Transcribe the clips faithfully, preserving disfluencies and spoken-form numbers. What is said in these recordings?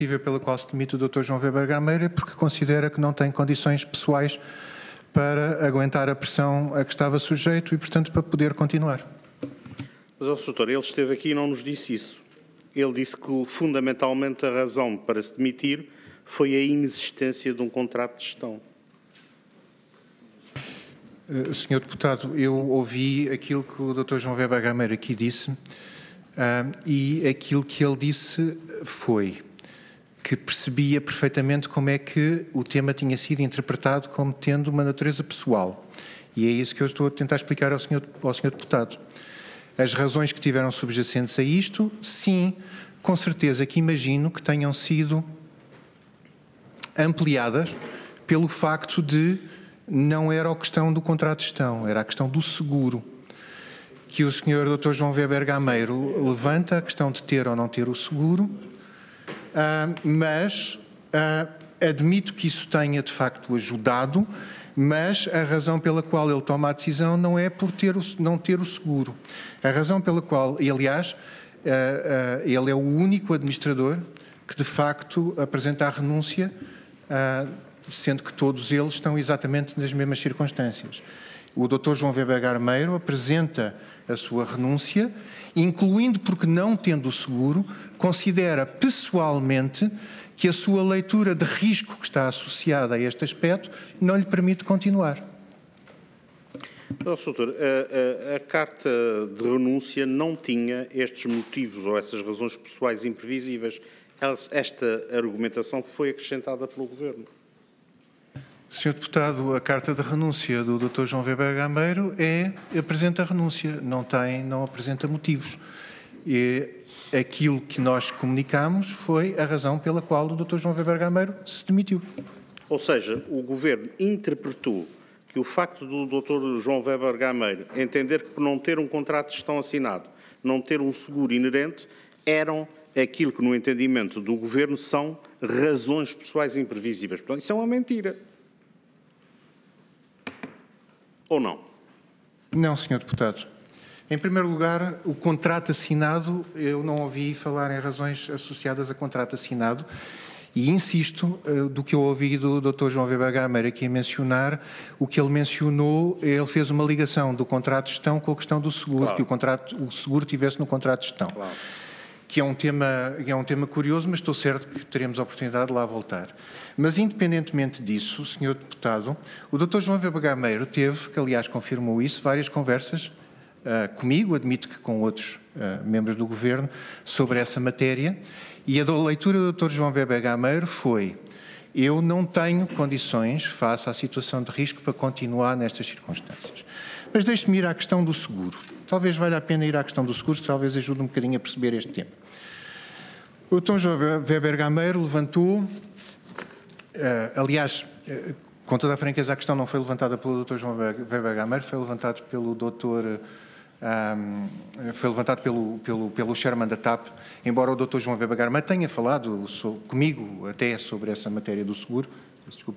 pela qual se demite o doutor João Weber Gameiro é porque considera que não tem condições pessoais para aguentar a pressão a que estava sujeito e, portanto, para poder continuar. Mas, ó, doutor, ele esteve aqui e não nos disse isso. Ele disse que, fundamentalmente, a razão para se demitir foi a inexistência de um contrato de gestão. Uh, senhor Deputado, eu ouvi aquilo que o doutor João Weber Gameiro aqui disse uh, e aquilo que ele disse foi que percebia perfeitamente como é que o tema tinha sido interpretado como tendo uma natureza pessoal. E é isso que eu estou a tentar explicar ao senhor, ao senhor Deputado. As razões que tiveram subjacentes a isto, sim, com certeza que imagino que tenham sido ampliadas pelo facto de não era a questão do contrato de gestão, era a questão do seguro. Que o senhor doutor João Weber Gameiro levanta a questão de ter ou não ter o seguro, Uh, mas uh, admito que isso tenha de facto ajudado, mas a razão pela qual ele toma a decisão não é por ter o, não ter o seguro. A razão pela qual, e aliás, uh, uh, ele é o único administrador que de facto apresenta a renúncia, uh, sendo que todos eles estão exatamente nas mesmas circunstâncias. O doutor João Weber Gameiro apresenta a sua renúncia, incluindo porque, não tendo o seguro, considera pessoalmente que a sua leitura de risco que está associada a este aspecto não lhe permite continuar. Nosso doutor, a, a, a carta de renúncia não tinha estes motivos ou essas razões pessoais imprevisíveis. Esta argumentação foi acrescentada pelo Governo. senhor Deputado, a carta de renúncia do doutor João Weber Gameiro é, apresenta a renúncia, não tem, não apresenta motivos. E aquilo que nós comunicamos foi a razão pela qual o doutor João Weber Gameiro se demitiu. Ou seja, o Governo interpretou que o facto do doutor João Weber Gameiro entender que por não ter um contrato de gestão assinado, não ter um seguro inerente, eram aquilo que no entendimento do Governo são razões pessoais imprevisíveis. Portanto, isso é uma mentira. Ou não? Não, senhor Deputado. Em primeiro lugar, o contrato assinado, eu não ouvi falar em razões associadas a contrato assinado e insisto, do que eu ouvi do doutor João Weber Gameiro aqui a mencionar, o que ele mencionou, ele fez uma ligação do contrato de gestão com a questão do seguro, claro. Que o, contrato, o seguro tivesse no contrato de gestão. Claro. Que é um tema, é um tema curioso, mas estou certo que teremos a oportunidade de lá voltar. Mas, independentemente disso, senhor Deputado, o doutor João Weber Gameiro teve, que aliás confirmou isso, várias conversas uh, comigo, admito que com outros uh, membros do Governo, sobre essa matéria, e a leitura do doutor João Weber Gameiro foi: eu não tenho condições, face à situação de risco, para continuar nestas circunstâncias. Mas deixe-me ir à questão do seguro. Talvez valha a pena ir à questão do seguro, talvez ajude um bocadinho a perceber este tema. O doutor João Weber Gameiro levantou, uh, aliás, uh, com toda a franqueza, a questão não foi levantada pelo doutor João Weber Gameiro, foi levantado pelo doutor, um, foi levantado pelo, pelo, pelo chairman da T A P, embora o doutor João Weber Gameiro tenha falado so, comigo até sobre essa matéria do seguro. Desculpe.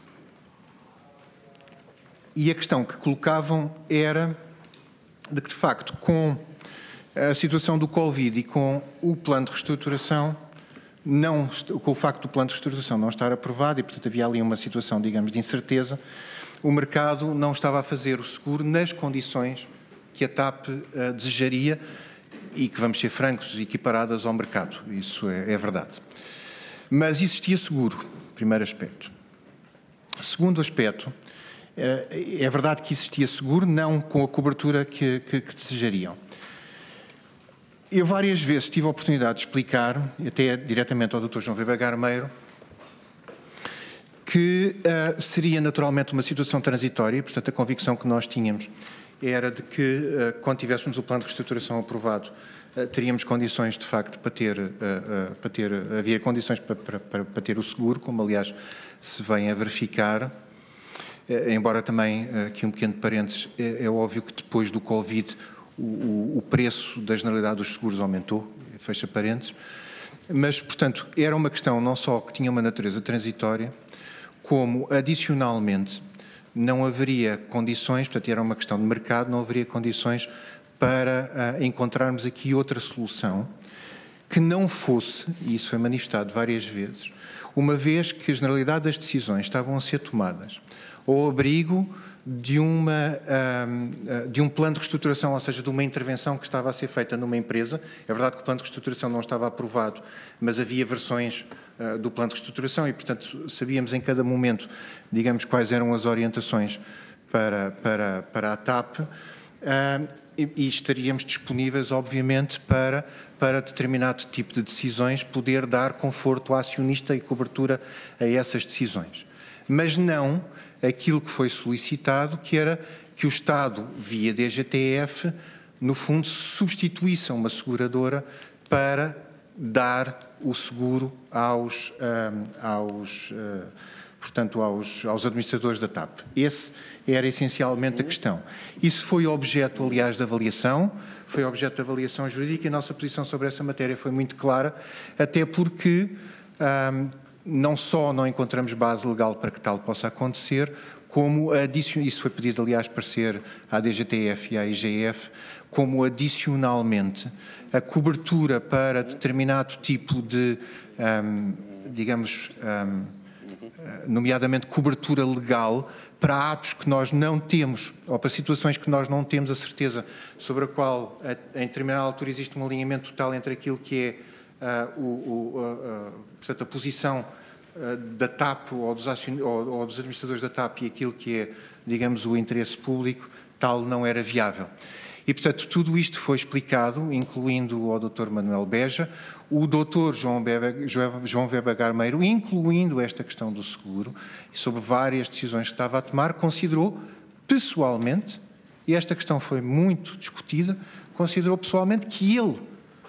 E a questão que colocavam era de que, de facto, com a situação do Covid e com o plano de reestruturação, não, com o facto do plano de reestruturação não estar aprovado e, portanto, havia ali uma situação, digamos, de incerteza, o mercado não estava a fazer o seguro nas condições que a T A P uh, desejaria e que, vamos ser francos, equiparadas ao mercado. Isso é, é verdade. Mas existia seguro, primeiro aspecto. Segundo aspecto, é verdade que existia seguro, não com a cobertura que, que, que desejariam. Eu várias vezes tive a oportunidade de explicar, até diretamente ao doutor João Weber Gameiro, que uh, seria naturalmente uma situação transitória, portanto a convicção que nós tínhamos era de que uh, quando tivéssemos o plano de reestruturação aprovado, uh, teríamos condições de facto para ter, uh, uh, para ter havia condições para, para, para, para ter o seguro, como aliás se vem a verificar. Embora também, aqui um pequeno parênteses, é, é óbvio que depois do Covid o, o, o preço da generalidade dos seguros aumentou, fecha parênteses, mas, portanto, era uma questão não só que tinha uma natureza transitória, como, adicionalmente, não haveria condições, portanto, era uma questão de mercado, não haveria condições para uh, encontrarmos aqui outra solução que não fosse, e isso foi manifestado várias vezes, uma vez que a generalidade das decisões estavam a ser tomadas ao abrigo de, uma, de um plano de reestruturação, ou seja, de uma intervenção que estava a ser feita numa empresa. É verdade que o plano de reestruturação não estava aprovado, mas havia versões do plano de reestruturação e, portanto, sabíamos em cada momento, digamos, quais eram as orientações para, para, para a TAP e, e estaríamos disponíveis, obviamente, para, para determinado tipo de decisões poder dar conforto ao acionista e cobertura a essas decisões. Mas não aquilo que foi solicitado, que era que o Estado, via D G T F, no fundo, substituísse uma seguradora para dar o seguro aos, um, aos, uh, portanto, aos, aos administradores da TAP. Esse era essencialmente a questão. Isso foi objeto, aliás, de avaliação, foi objeto de avaliação jurídica e a nossa posição sobre essa matéria foi muito clara, até porque um, não só não encontramos base legal para que tal possa acontecer, como adicional, isso foi pedido, aliás, parecer à D G T F e à I G F, como adicionalmente a cobertura para determinado tipo de, um, digamos, um, nomeadamente cobertura legal para atos que nós não temos, ou para situações que nós não temos a certeza sobre a qual, em determinada altura, existe um alinhamento total entre aquilo que é uh, o, o, uh, uh, portanto, a posição uh, da TAP ou dos, acion... ou, ou dos administradores da TAP e aquilo que é, digamos, o interesse público, tal não era viável. E, portanto, tudo isto foi explicado, incluindo o doutor Manuel Beja, o doutor João Weber, João Weber Gameiro, incluindo esta questão do seguro, e sobre várias decisões que estava a tomar, considerou pessoalmente, e esta questão foi muito discutida, considerou pessoalmente que ele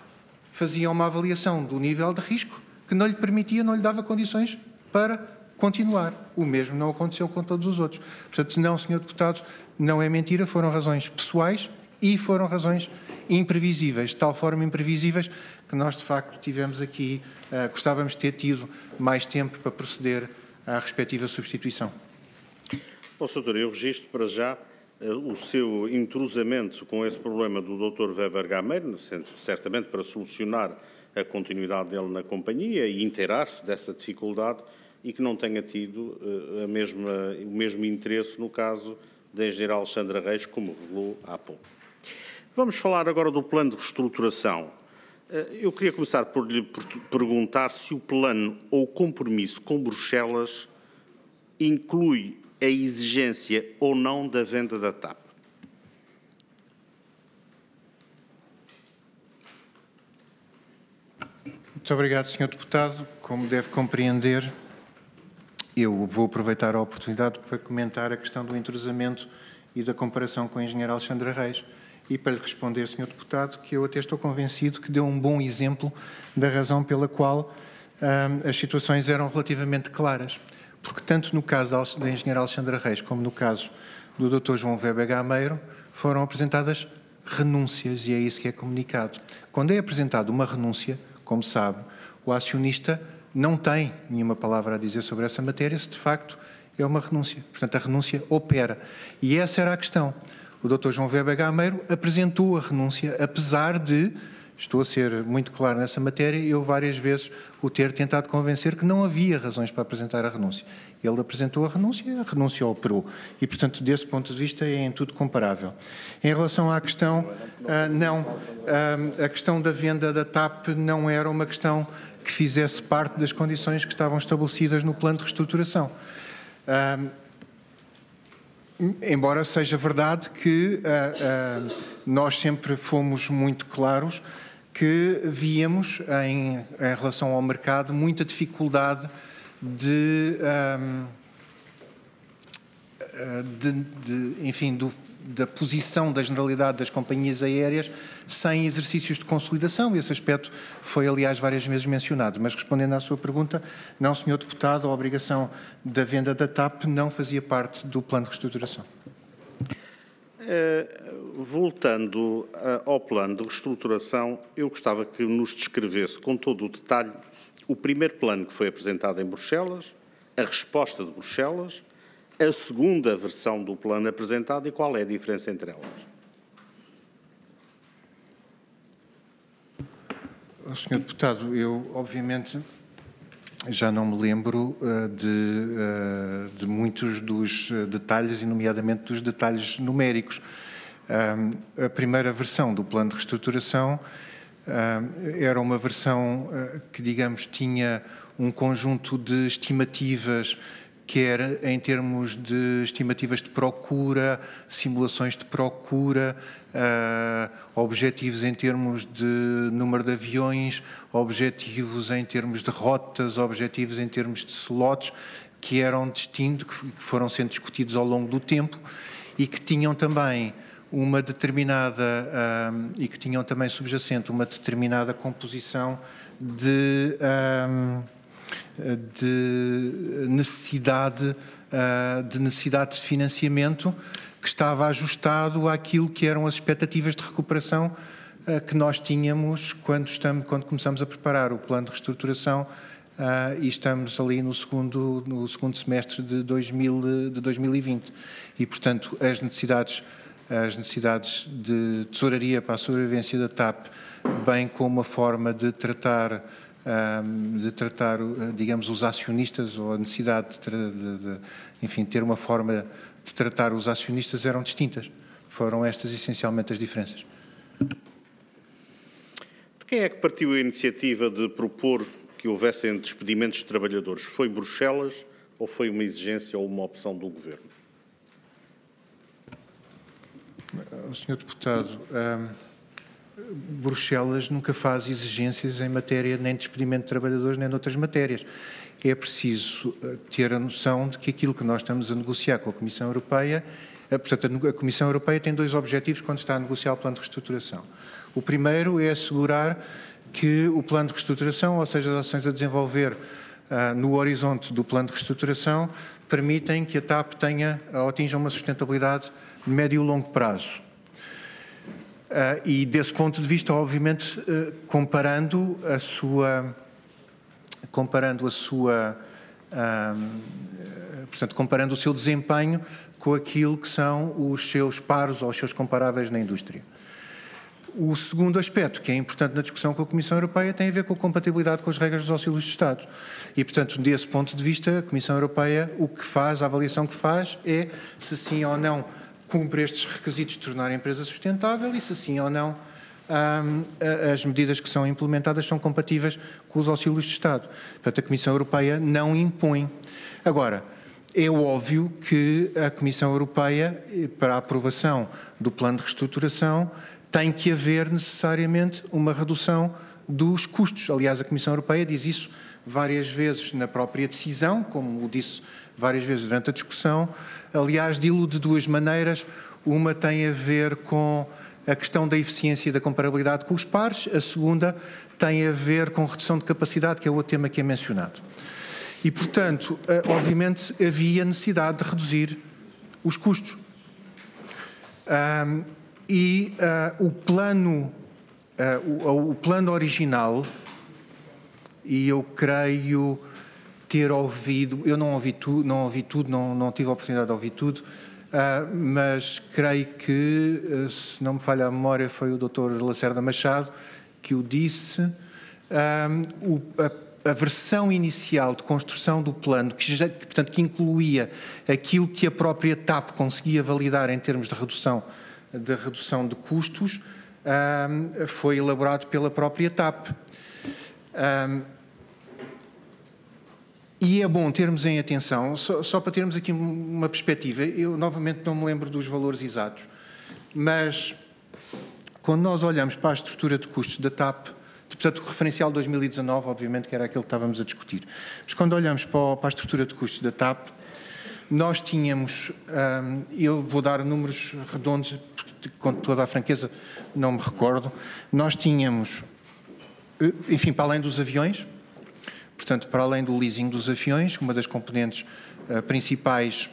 fazia uma avaliação do nível de risco que não lhe permitia, não lhe dava condições para continuar. O mesmo não aconteceu com todos os outros. Portanto, não, senhor Deputado, não é mentira, foram razões pessoais e foram razões imprevisíveis, de tal forma imprevisíveis que nós, de facto, tivemos aqui, uh, gostávamos de ter tido mais tempo para proceder à respectiva substituição. Bom, doutor, eu registro para já uh, o seu intrusamento com esse problema do doutor Weber Gameiro, certamente para solucionar a continuidade dele na companhia e inteirar-se dessa dificuldade e que não tenha tido uh, a mesma, o mesmo interesse no caso da engenheira Alexandra Reis, como revelou há pouco. Vamos falar agora do plano de reestruturação. Eu queria começar por lhe perguntar se o plano ou compromisso com Bruxelas inclui a exigência ou não da venda da TAP. Muito obrigado, senhor Deputado. Como deve compreender, eu vou aproveitar a oportunidade para comentar a questão do intrusamento e da comparação com a engenheira Alexandra Reis. E para lhe responder, senhor Deputado, que eu até estou convencido que deu um bom exemplo da razão pela qual hum, as situações eram relativamente claras. Porque tanto no caso da engenheira Alexandra Reis como no caso do doutor João Weber Gameiro foram apresentadas renúncias e é isso que é comunicado. Quando é apresentada uma renúncia, como sabe, o acionista não tem nenhuma palavra a dizer sobre essa matéria se de facto é uma renúncia. Portanto, a renúncia opera. E essa era a questão. O doutor João Weber Gameiro apresentou a renúncia, apesar de, estou a ser muito claro nessa matéria, eu várias vezes o ter tentado convencer que não havia razões para apresentar a renúncia. Ele apresentou a renúncia, a renúncia operou. E, portanto, desse ponto de vista é em tudo comparável. Em relação à questão, uh, não, uh, a questão da venda da TAP não era uma questão que fizesse parte das condições que estavam estabelecidas no plano de reestruturação. Uh, Embora seja verdade que uh, uh, nós sempre fomos muito claros que víamos, em, em relação ao mercado, muita dificuldade de, um, de, de enfim, do, da posição da generalidade das companhias aéreas sem exercícios de consolidação. Esse aspecto foi, aliás, várias vezes mencionado. Mas, respondendo à sua pergunta, não, senhor Deputado, a obrigação da venda da TAP não fazia parte do plano de reestruturação. Uh, voltando uh, ao plano de reestruturação, eu gostava que nos descrevesse com todo o detalhe o primeiro plano que foi apresentado em Bruxelas, a resposta de Bruxelas, a segunda versão do plano apresentado e qual é a diferença entre elas. senhor Deputado, eu, obviamente, já não me lembro uh, de, uh, de muitos dos uh, detalhes, e nomeadamente dos detalhes numéricos. Um, a primeira versão do plano de reestruturação uh, era uma versão uh, que, digamos, tinha um conjunto de estimativas, quer em termos de estimativas de procura, simulações de procura, uh, objetivos em termos de número de aviões, objetivos em termos de rotas, objetivos em termos de slots, que eram distintos, que foram sendo discutidos ao longo do tempo e que tinham também uma determinada, um, e que tinham também subjacente uma determinada composição de... Um, de necessidade, de necessidade de financiamento que estava ajustado àquilo que eram as expectativas de recuperação que nós tínhamos quando, estamos, quando começamos a preparar o plano de reestruturação e estamos ali no segundo, no segundo semestre de, dois mil, de dois mil e vinte. E, portanto, as necessidades, as necessidades de tesouraria para a sobrevivência da T A P, bem como a forma de tratar de tratar, digamos, os acionistas, ou a necessidade de, de, de, enfim, ter uma forma de tratar os acionistas eram distintas. Foram estas essencialmente as diferenças. De quem é que partiu a iniciativa de propor que houvessem despedimentos de trabalhadores? Foi Bruxelas ou foi uma exigência ou uma opção do Governo? senhor Deputado, um... Bruxelas nunca faz exigências em matéria nem de despedimento de trabalhadores nem de outras matérias. É preciso ter a noção de que aquilo que nós estamos a negociar com a Comissão Europeia, portanto, a Comissão Europeia tem dois objetivos quando está a negociar o plano de reestruturação. O primeiro é assegurar que o plano de reestruturação, ou seja, as ações a desenvolver uh, no horizonte do plano de reestruturação, permitem que a T A P tenha, atinja uma sustentabilidade de médio e longo prazo. Uh, e desse ponto de vista, obviamente, uh, comparando a sua, comparando a sua, uh, portanto, comparando o seu desempenho com aquilo que são os seus pares ou os seus comparáveis na indústria. O segundo aspecto, que é importante na discussão com a Comissão Europeia, tem a ver com a compatibilidade com as regras dos auxílios de Estado. E, portanto, desse ponto de vista, a Comissão Europeia, o que faz, a avaliação que faz, é se sim ou não cumpre estes requisitos de tornar a empresa sustentável e se sim ou não um, as medidas que são implementadas são compatíveis com os auxílios de Estado. Portanto, a Comissão Europeia não impõe. Agora, é óbvio que a Comissão Europeia, para a aprovação do plano de reestruturação, tem que haver necessariamente uma redução dos custos. Aliás, a Comissão Europeia diz isso várias vezes na própria decisão, como o disse várias vezes durante a discussão. Aliás, dilo de duas maneiras. Uma tem a ver com a questão da eficiência e da comparabilidade com os pares. A segunda tem a ver com redução de capacidade, que é o outro tema que é mencionado. E, portanto, obviamente havia necessidade de reduzir os custos. Um, e uh, o plano, uh, o, o plano original, e eu creio ter ouvido, eu não ouvi, tu, não ouvi tudo, não, não tive a oportunidade de ouvir tudo, uh, mas creio que, uh, se não me falha a memória, foi o doutor Lacerda Machado que o disse. Um, o, a, a versão inicial de construção do plano, que, já, que, portanto, que incluía aquilo que a própria T A P conseguia validar em termos de redução de, redução de custos, um, foi elaborado pela própria T A P. Um, E é bom termos em atenção, só, só para termos aqui uma perspectiva, eu novamente não me lembro dos valores exatos, mas quando nós olhamos para a estrutura de custos da T A P, portanto o referencial de dois mil e dezanove, obviamente que era aquele que estávamos a discutir, mas quando olhamos para, para a estrutura de custos da T A P, nós tínhamos, hum, eu vou dar números redondos, com toda a franqueza não me recordo, nós tínhamos, enfim, para além dos aviões, portanto, para além do leasing dos aviões, uma das componentes uh, principais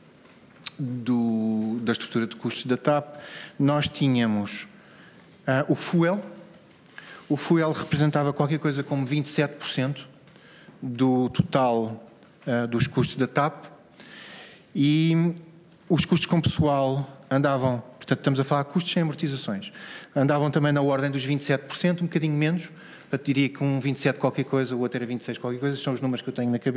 do, da estrutura de custos da T A P, nós tínhamos uh, o fuel. O fuel representava qualquer coisa como vinte e sete por cento do total uh, dos custos da T A P e os custos com pessoal andavam, Portanto, estamos a falar de custos sem amortizações. Andavam também na ordem dos vinte e sete por cento, um bocadinho menos. Portanto, diria que um vinte e sete qualquer coisa, o outro era vinte e seis qualquer coisa. São os números que eu tenho na cabeça.